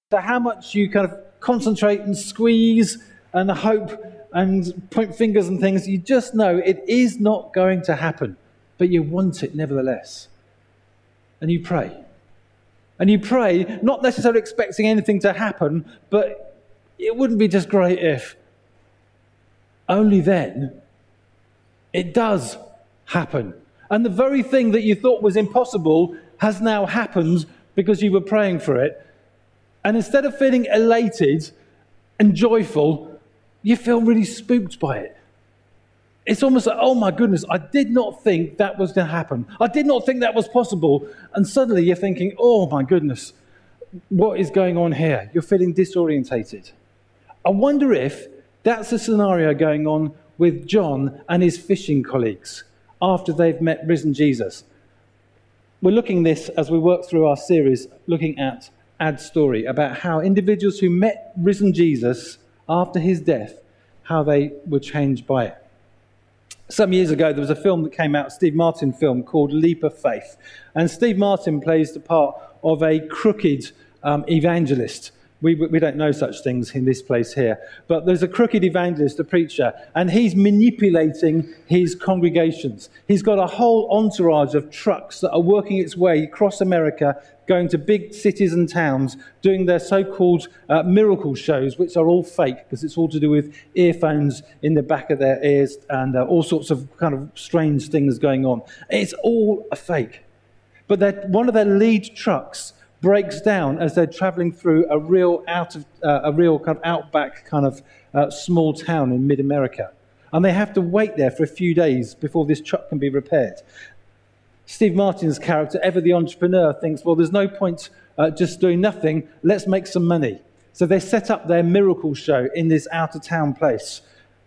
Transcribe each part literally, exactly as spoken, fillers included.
how much you kind of concentrate and squeeze and hope and point fingers and things, you just know it is not going to happen, but you want it nevertheless. And you pray. And you pray, not necessarily expecting anything to happen, but it wouldn't be just great if. Only then, it does happen. And the very thing that you thought was impossible has now happened because you were praying for it. And instead of feeling elated and joyful, you feel really spooked by it. It's almost like, oh my goodness, I did not think that was going to happen. I did not think that was possible. And suddenly you're thinking, oh my goodness, what is going on here? You're feeling disorientated. I wonder if that's a scenario going on with John and his fishing colleagues after they've met risen Jesus. We're looking at this as we work through our series, looking at Add Story, about how individuals who met risen Jesus after his death, how they were changed by it. Some years ago, there was a film that came out, a Steve Martin film called Leap of Faith. And Steve Martin plays the part of a crooked um, evangelist. We, we don't know such things in this place here. But there's a crooked evangelist, a preacher, and he's manipulating his congregations. He's got a whole entourage of trucks that are working its way across America, going to big cities and towns, doing their so-called uh, miracle shows, which are all fake, because it's all to do with earphones in the back of their ears and uh, all sorts of kind of strange things going on. It's all a fake. But one of their lead trucks breaks down as they're travelling through a real out of uh, a real kind of outback kind of uh, small town in mid-America, and they have to wait there for a few days before this truck can be repaired. Steve Martin's character, ever the entrepreneur, thinks, well, there's no point uh, just doing nothing. Let's make some money. So they set up their miracle show in this out-of-town place,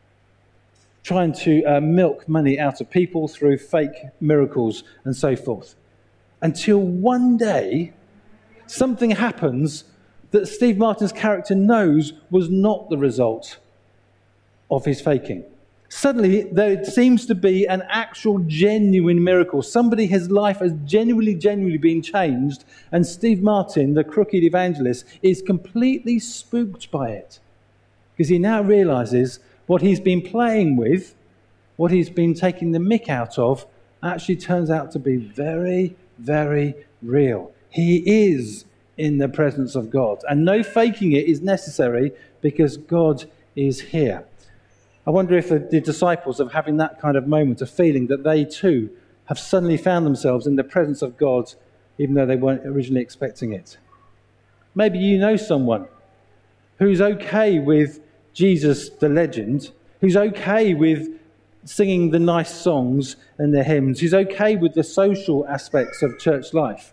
trying to uh, milk money out of people through fake miracles and so forth. Until one day, something happens that Steve Martin's character knows was not the result of his faking. Suddenly, there seems to be an actual genuine miracle. Somebody, his life has genuinely, genuinely been changed, and Steve Martin, the crooked evangelist, is completely spooked by it. Because he now realizes what he's been playing with, what he's been taking the mick out of, actually turns out to be very, very real. He is in the presence of God. And no faking it is necessary because God is here. I wonder if the, the disciples are having that kind of moment of feeling that they too have suddenly found themselves in the presence of God, even though they weren't originally expecting it. Maybe you know someone who's okay with Jesus the legend, who's okay with singing the nice songs and the hymns, who's okay with the social aspects of church life.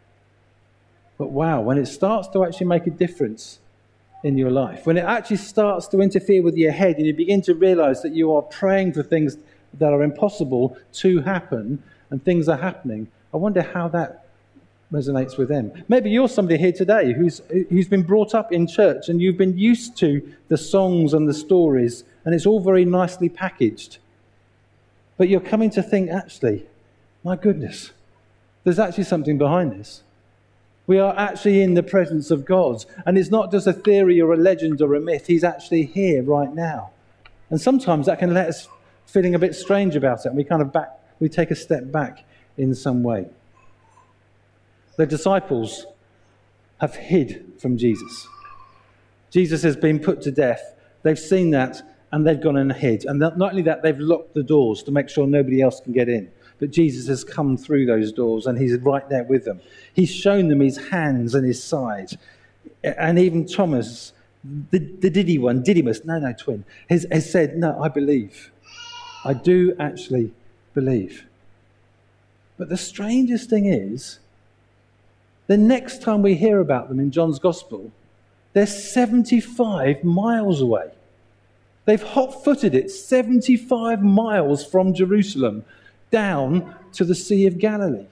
But wow, when it starts to actually make a difference in your life, when it actually starts to interfere with your head and you begin to realize that you are praying for things that are impossible to happen and things are happening, I wonder how that resonates with them. Maybe you're somebody here today who's who's been brought up in church and you've been used to the songs and the stories and it's all very nicely packaged. But you're coming to think, actually, my goodness, there's actually something behind this. We are actually in the presence of God. And it's not just a theory or a legend or a myth. He's actually here right now. And sometimes that can let us feeling a bit strange about it. And we kind of back, we take a step back in some way. The disciples have hid from Jesus. Jesus has been put to death. They've seen that and they've gone and hid. And not only that, they've locked the doors to make sure nobody else can get in. But Jesus has come through those doors and he's right there with them. He's shown them his hands and his side. And even Thomas, the, the Diddy one, Didymus, no, no, twin, has, has said, no, I believe. I do actually believe. But the strangest thing is, the next time we hear about them in John's Gospel, they're seventy-five miles away. They've hot-footed it seventy-five miles from Jerusalem down to the Sea of Galilee.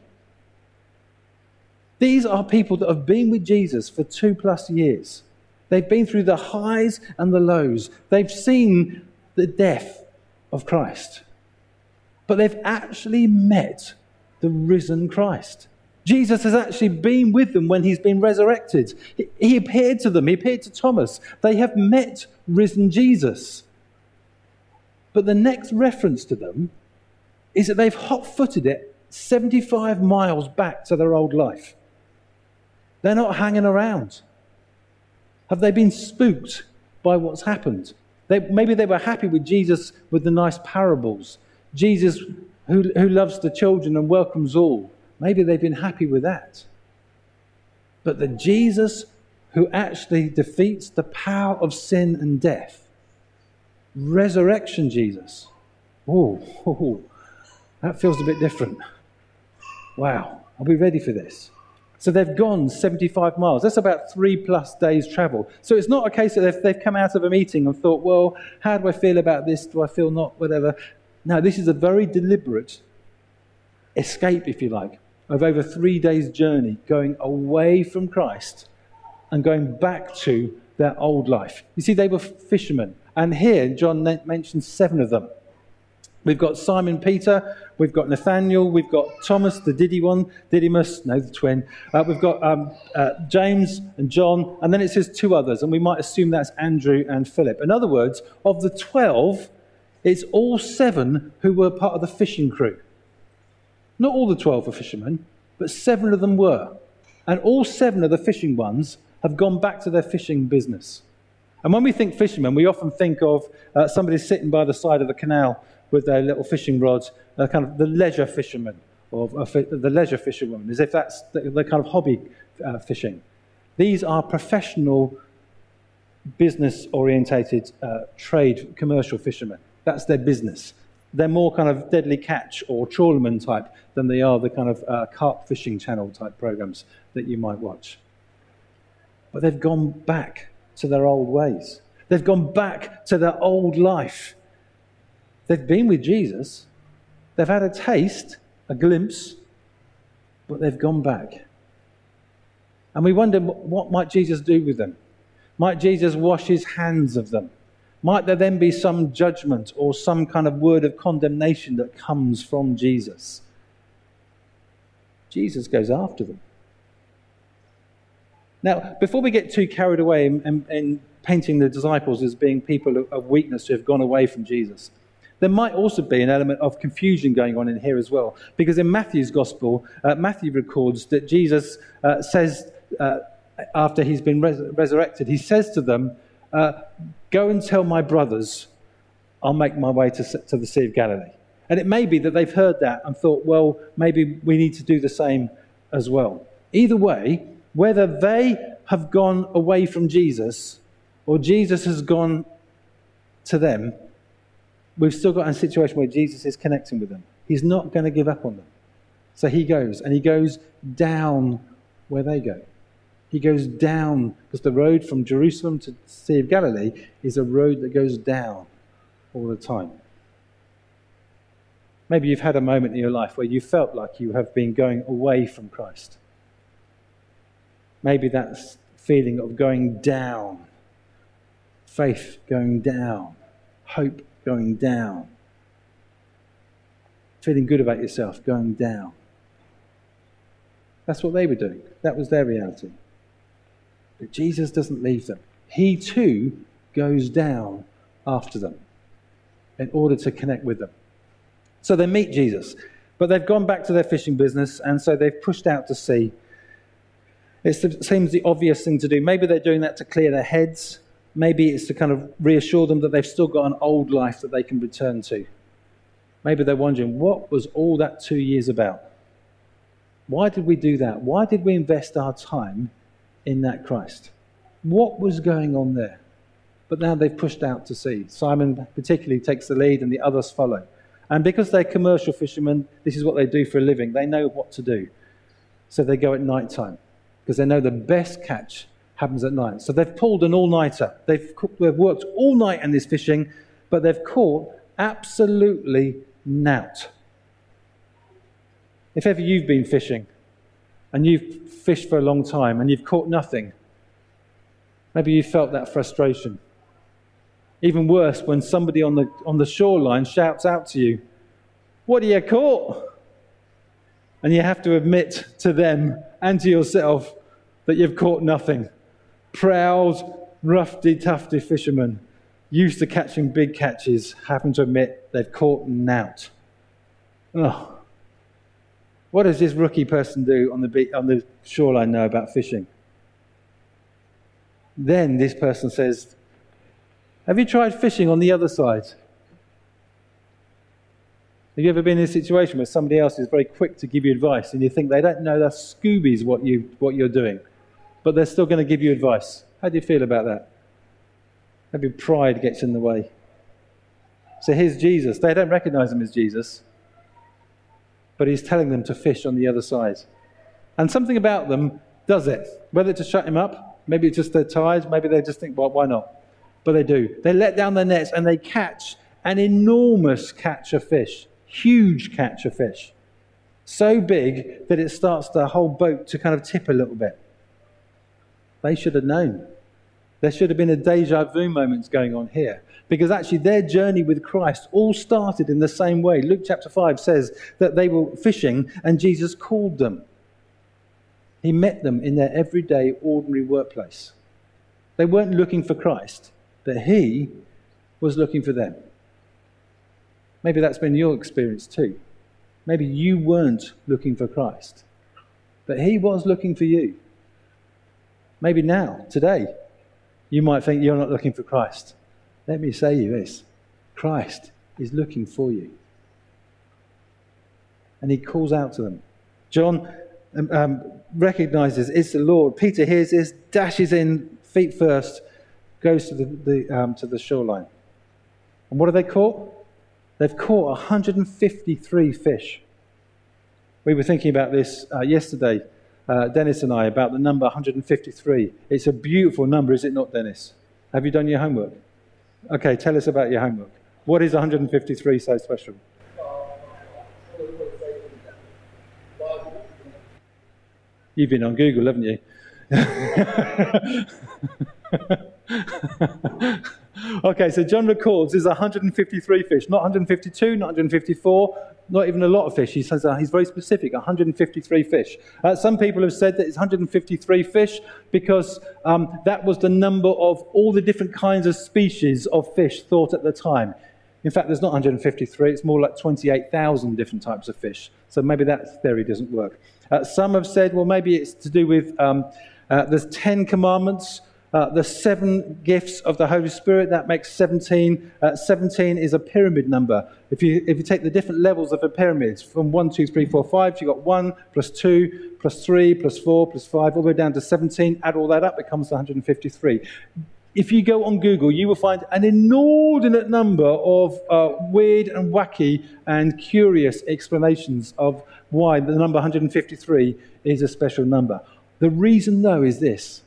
These are people that have been with Jesus for two plus years. They've been through the highs and the lows. They've seen the death of Christ. But they've actually met the risen Christ. Jesus has actually been with them when he's been resurrected. He appeared to them. He appeared to Thomas. They have met risen Jesus. But the next reference to them is that they've hot-footed it seventy-five miles back to their old life. They're not hanging around. Have they been spooked by what's happened? They, maybe they were happy with Jesus with the nice parables. Jesus who, who loves the children and welcomes all. Maybe they've been happy with that. But the Jesus who actually defeats the power of sin and death, resurrection Jesus, oh, oh, that feels a bit different. Wow, are we ready for this? So they've gone seventy-five miles. That's about three plus days travel. So it's not a case that they've, they've come out of a meeting and thought, well, how do I feel about this? Do I feel not? Whatever. No, this is a very deliberate escape, if you like, of over three days' journey, going away from Christ and going back to their old life. You see, they were fishermen. And here, John mentions seven of them. We've got Simon Peter, we've got Nathaniel, we've got Thomas, the Diddy one, Didymus, no, the twin. Uh, we've got um, uh, James and John, and then it says two others, and we might assume that's Andrew and Philip. In other words, of the twelve, it's all seven who were part of the fishing crew. Not all the twelve were fishermen, but seven of them were. And all seven of the fishing ones have gone back to their fishing business. And when we think fishermen, we often think of uh, somebody sitting by the side of the canal with their little fishing rods, uh, kind of the leisure fisherman, or uh, fi- the leisure fisherwoman, as if that's the, the kind of hobby uh, fishing. These are professional, business-orientated uh, trade commercial fishermen. That's their business. They're more kind of Deadly Catch or Trawlerman type than they are the kind of uh, carp fishing channel type programs that you might watch. But they've gone back to their old ways. They've gone back to their old life. They've been with Jesus. They've had a taste, a glimpse, but they've gone back. And we wonder, what might Jesus do with them? Might Jesus wash his hands of them? Might there then be some judgment or some kind of word of condemnation that comes from Jesus? Jesus goes after them. Now, before we get too carried away in, in, in painting the disciples as being people of, of weakness who have gone away from Jesus, there might also be an element of confusion going on in here as well. Because in Matthew's Gospel, uh, Matthew records that Jesus uh, says, uh, after he's been res- resurrected, he says to them, uh, go and tell my brothers I'll make my way to, to the Sea of Galilee. And it may be that they've heard that and thought, well, maybe we need to do the same as well. Either way, whether they have gone away from Jesus or Jesus has gone to them, we've still got a situation where Jesus is connecting with them. He's not going to give up on them. So he goes, and he goes down where they go. He goes down, because the road from Jerusalem to the Sea of Galilee is a road that goes down all the time. Maybe you've had a moment in your life where you felt like you have been going away from Christ. Maybe that's feeling of going down, faith going down, hope going down, feeling good about yourself going down. That's what they were doing. That was their reality. But Jesus doesn't leave them. He too goes down after them in order to connect with them. So they meet Jesus, but they've gone back to their fishing business, and so they've pushed out to sea. It seems the obvious thing to do. Maybe they're doing that to clear their heads. Maybe it's to kind of reassure them that they've still got an old life that they can return to. Maybe they're wondering, what was all that two years about? Why did we do that? Why did we invest our time in that Christ? What was going on there? But now they've pushed out to sea. Simon particularly takes the lead and the others follow. And because they're commercial fishermen, this is what they do for a living. They know what to do. So they go at night time, because they know the best catch happens at night. So they've pulled an all-nighter. They've, they've worked all night in this fishing, but they've caught absolutely nout. If ever you've been fishing and you've fished for a long time and you've caught nothing, maybe you felt that frustration. Even worse, when somebody on the on the shoreline shouts out to you, "What have you caught?" And you have to admit to them and to yourself that you've caught nothing. Proud, roughy-tufty fishermen, used to catching big catches, having to admit they've caught nout. Oh. What does this rookie person do on the be- on the shoreline know about fishing? Then this person says, have you tried fishing on the other side? Have you ever been in a situation where somebody else is very quick to give you advice and you think they don't know the Scoobies what, you, what you're doing, but they're still going to give you advice? How do you feel about that? Maybe pride gets in the way. So here's Jesus. They don't recognize him as Jesus, but he's telling them to fish on the other side. And something about them does it. Whether to shut him up, maybe it's just they're tired, maybe they just think, well, why not? But they do. They let down their nets and they catch an enormous catch of fish. Huge catch of fish. So big that it starts the whole boat to kind of tip a little bit. They should have known. There should have been a deja vu moment going on here. Because actually their journey with Christ all started in the same way. Luke chapter five says that they were fishing and Jesus called them. He met them in their everyday, ordinary workplace. They weren't looking for Christ, but he was looking for them. Maybe that's been your experience too. Maybe you weren't looking for Christ, but he was looking for you. Maybe now, today, you might think you're not looking for Christ. Let me say you this. Christ is looking for you. And he calls out to them. John um, um, recognizes it's the Lord. Peter hears this, dashes in feet first, goes to the, the, um, to the shoreline. And what have they caught? They've caught one hundred fifty-three fish. We were thinking about this uh, yesterday, uh, Dennis and I, about the number one hundred fifty-three. It's a beautiful number, is it not, Dennis? Have you done your homework? Okay, tell us about your homework. What is one hundred fifty-three so special? You've been on Google, haven't you? Okay, so John records there's one hundred fifty-three fish, not one hundred fifty-two, not one hundred fifty-four, not even a lot of fish. He says uh, he's very specific, one hundred fifty-three fish. Uh, some people have said that it's one hundred fifty-three fish because um, that was the number of all the different kinds of species of fish thought at the time. In fact, there's not one hundred fifty-three, it's more like twenty-eight thousand different types of fish. So maybe that theory doesn't work. Uh, some have said, well, maybe it's to do with um, uh, there's ten commandments. Uh, the seven gifts of the Holy Spirit, that makes seventeen. Uh, seventeen is a pyramid number. If you if you take the different levels of the pyramids, from one, two, three, four, five, you've got one, plus two, plus three, plus four, plus five, all the way down to seventeen. Add all that up, it comes to one hundred fifty-three. If you go on Google, you will find an inordinate number of uh, weird and wacky and curious explanations of why the number one hundred fifty-three is a special number. The reason, though, is this.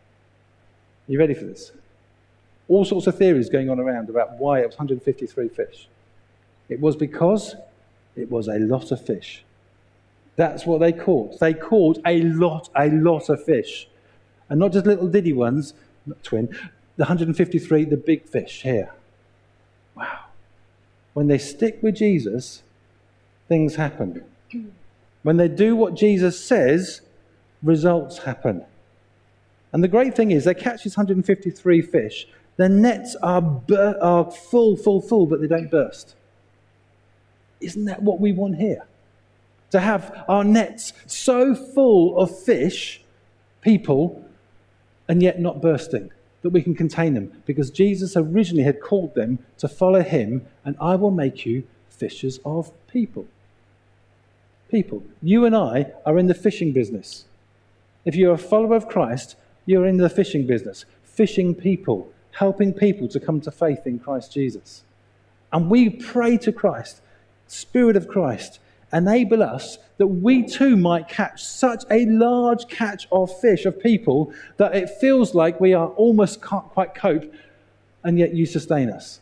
Are you ready for this? All sorts of theories going on around about why it was one hundred fifty-three fish. It was because it was a lot of fish. That's what they caught. They caught a lot, a lot of fish. And not just little diddy ones, not twin, the one hundred fifty-three, the big fish here. Wow. When they stick with Jesus, things happen. When they do what Jesus says, results happen. And the great thing is, they catch these one hundred fifty-three fish. Their nets are, bur- are full, full, full, but they don't burst. Isn't that what we want here? To have our nets so full of fish, people, and yet not bursting, that we can contain them. Because Jesus originally had called them to follow him, and I will make you fishers of people. People. You and I are in the fishing business. If you're a follower of Christ, you're in the fishing business, fishing people, helping people to come to faith in Christ Jesus. And we pray to Christ, Spirit of Christ, enable us that we too might catch such a large catch of fish, of people, that it feels like we are almost can't quite cope, and yet you sustain us.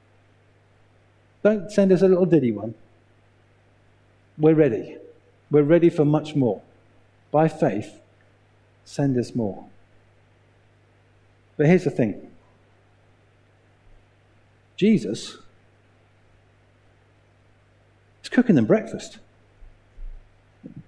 Don't send us a little diddy one. We're ready. We're ready for much more. By faith, send us more. But here's the thing. Jesus is cooking them breakfast.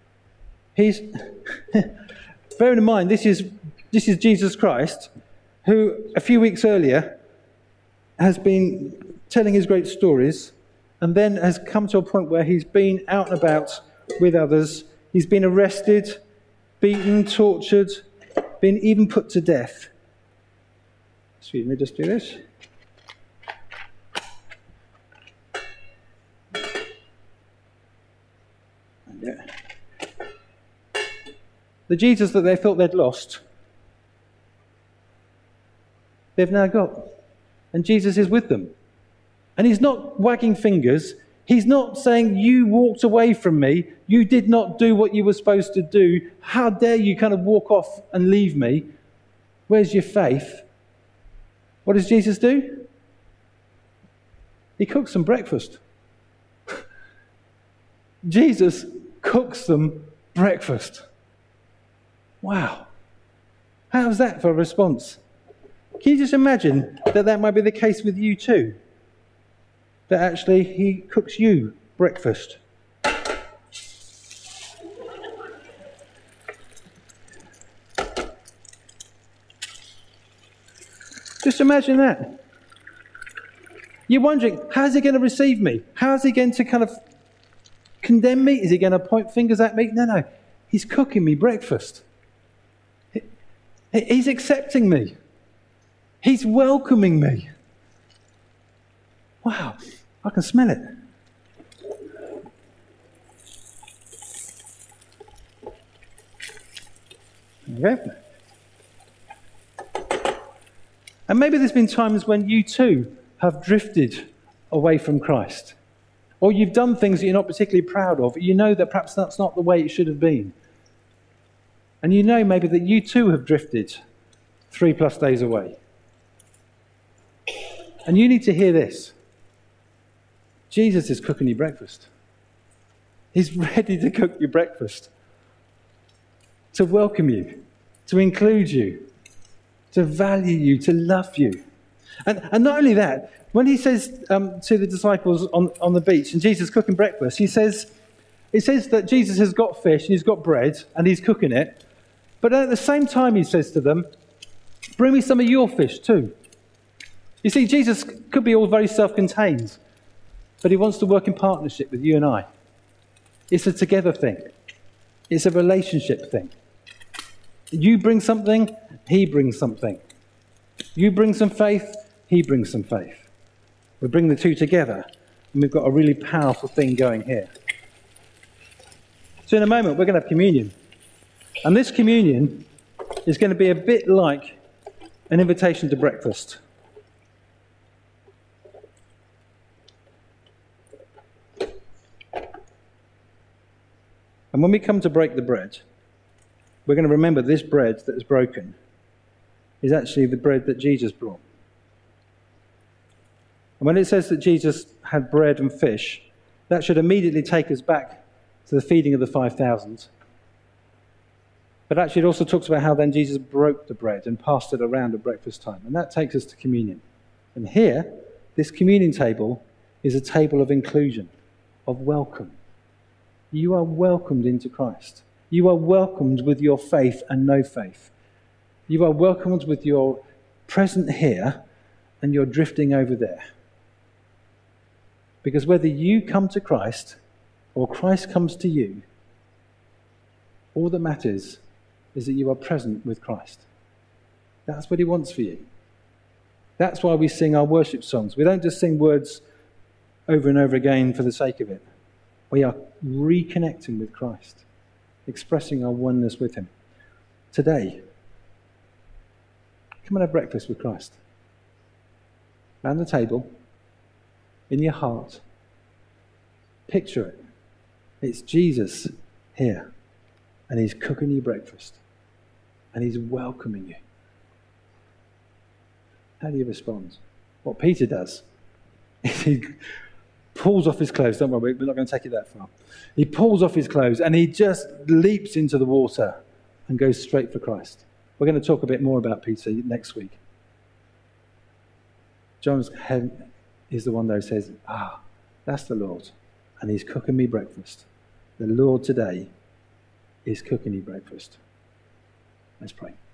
He's, bearing in mind, this is, this is Jesus Christ, who a few weeks earlier has been telling his great stories, and then has come to a point where he's been out and about with others. He's been arrested, beaten, tortured, been even put to death. Excuse me, just do this. Yeah. The Jesus that they thought they'd lost, they've now got. And Jesus is with them. And he's not wagging fingers. He's not saying, you walked away from me. You did not do what you were supposed to do. How dare you kind of walk off and leave me? Where's your faith? What does Jesus do? He cooks them breakfast. Jesus cooks them breakfast. Wow. How's that for a response? Can you just imagine that that might be the case with you too? That actually he cooks you breakfast. Just imagine that. You're wondering, how's he going to receive me? How's he going to kind of condemn me? Is he going to point fingers at me? No, no. He's cooking me breakfast. He's accepting me. He's welcoming me. Wow, I can smell it. Okay. And maybe there's been times when you too have drifted away from Christ. Or you've done things that you're not particularly proud of. You know that perhaps that's not the way it should have been. And you know maybe that you too have drifted three plus days away. And you need to hear this. Jesus is cooking you breakfast. He's ready to cook you breakfast. To welcome you, to include you, to value you, to love you. And, and not only that, when he says um, to the disciples on, on the beach, and Jesus cooking breakfast, he says, it says that Jesus has got fish and he's got bread and he's cooking it. But at the same time he says to them, bring me some of your fish too. You see, Jesus could be all very self-contained, but he wants to work in partnership with you and I. It's a together thing. It's a relationship thing. You bring something, he brings something. You bring some faith, he brings some faith. We bring the two together, and we've got a really powerful thing going here. So in a moment, we're going to have communion. And this communion is going to be a bit like an invitation to breakfast. And when we come to break the bread, we're going to remember this bread that is broken is actually the bread that Jesus brought. And when it says that Jesus had bread and fish, that should immediately take us back to the feeding of the five thousand. But actually it also talks about how then Jesus broke the bread and passed it around at breakfast time. And that takes us to communion. And here, this communion table is a table of inclusion, of welcome. You are welcomed into Christ. You are welcomed with your faith and no faith. You are welcomed with your present here and your drifting over there. Because whether you come to Christ or Christ comes to you, all that matters is that you are present with Christ. That's what he wants for you. That's why we sing our worship songs. We don't just sing words over and over again for the sake of it. We are reconnecting with Christ, expressing our oneness with him. Today, come and have breakfast with Christ. Around the table, in your heart, picture it. It's Jesus here, and he's cooking you breakfast, and he's welcoming you. How do you respond? What Peter does is he pulls off his clothes. Don't worry, we're not going to take it that far. He pulls off his clothes and he just leaps into the water and goes straight for Christ. We're going to talk a bit more about Peter next week. John's head is the one that says, ah, that's the Lord, and he's cooking me breakfast. The Lord today is cooking you breakfast. Let's pray.